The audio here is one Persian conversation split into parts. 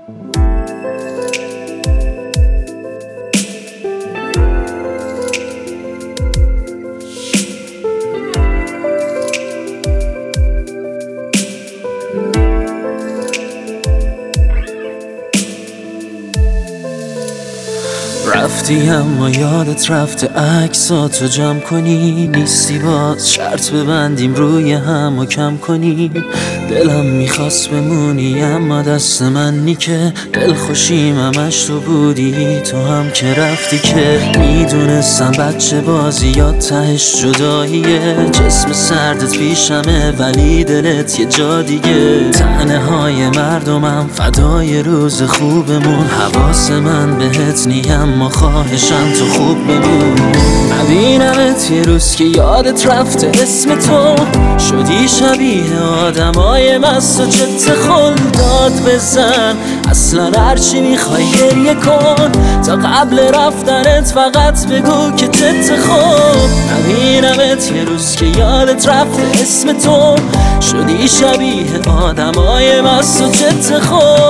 رفتی اما یادت رفته عکساتو جمع کنی، نیستی باز شرط ببندیم روی هم و کم کنیم. دلم میخواست بمونی اما دست منی که دل خوشیم همش تو بودی، تو هم که رفتی که میدونستم بچه بازی یا تهش جداییه. جسم سردت پیشمه ولی دلت یه جا دیگه. طعنه های مردمم فدای روز خوبمون، حواس من بهت نیم ما خواهشم تو خوب بمون. نبینمت یه روز که یادت رفته اسم تو، شدی شبیه آدمای مست و جت خلداد بزن. اصلا هرچی میخوای گریه کن، تا قبل رفتنت فقط بگو که جت خوب. نبینمت یه روز که یادت رفته اسم تو، شدی شبیه آدمای مست و جت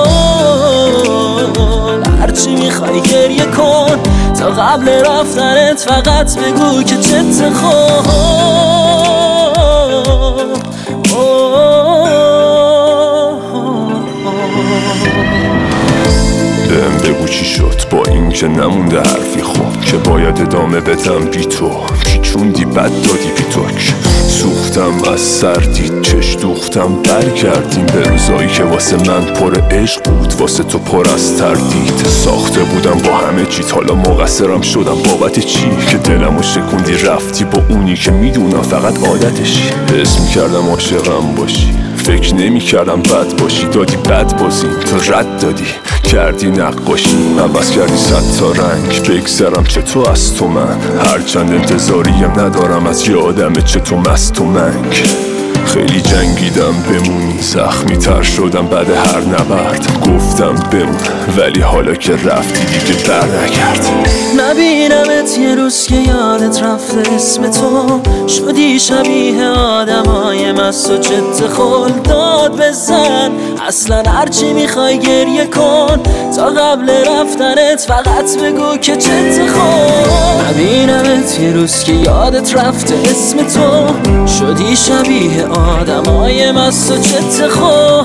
خل. هرچی میخوای گریه کن، تا قبل رفتنت فقط بگو که جت خوب. بهم بگو چی شد با این که نمونده حرفی خوب، که باید ادامه بدم بی تو. پیچوندی بد دادی بی توک، سوختم از سردی چش دوختم. برگردیم به روزایی که واسه من پر عشق بود، واسه تو پر از تردید. ساخته بودم با همه چیت، حالا مقصرم شدم بابت چی؟ که دلمو شکوندی رفتی با اونی که میدونم فقط عادتشی. حس میکردم عاشقم باشی، فکر نمی کردم بد باشی. دادی بد بازی تو رد دادی، کردی نقاشی عوض کردی 100 تا رنگ. بگذرم چطور از تو من، هرچند انتظاریم ندارم از یه آدم چطور مست و منگ. خیلی جنگیدم بمونی، زخمی تر شدم بعد هر نبرد. گفتم بمون ولی حالا که رفتی دیگه بر نگرد. نبینمت یه روز که یادت رفته اسم تو، شدی شبیه آدمای مست و جت خلداد بزن. اصلا هرچی میخوای گریه کن، تا قبل رفتنت فقط بگو که جت خوب. نبینمت یه روز که یادت رفته اسم تو، شدی شبیه آدمای مست و جت خل.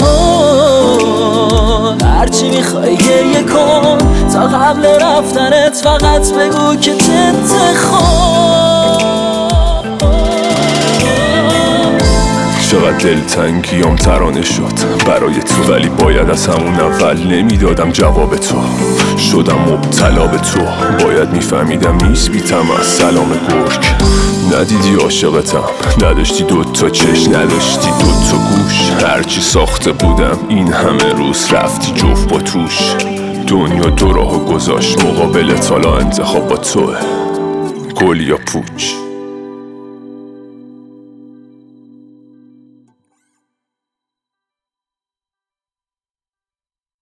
هرچی میخوای گریه کن، تا قبل رفتنت فقط بگو که جت خوب. چقدر دلتنگیام ترانه شد برای تو، ولی باید از همون اول نمیدادم جواب تو. شدم مبتلا به تو، باید میفهمیدم نیست بیتم از سلام گرگ. ندیدی عاشقتم، نداشتی 2 تا چشم، نداشتی 2 تا گوش. هرچی ساخته بودم این همه روز رفتی جفت با توش. دنیا 2 راهو گذاشت مقابل، حالا انتخاب با توه، گل یا پوچ.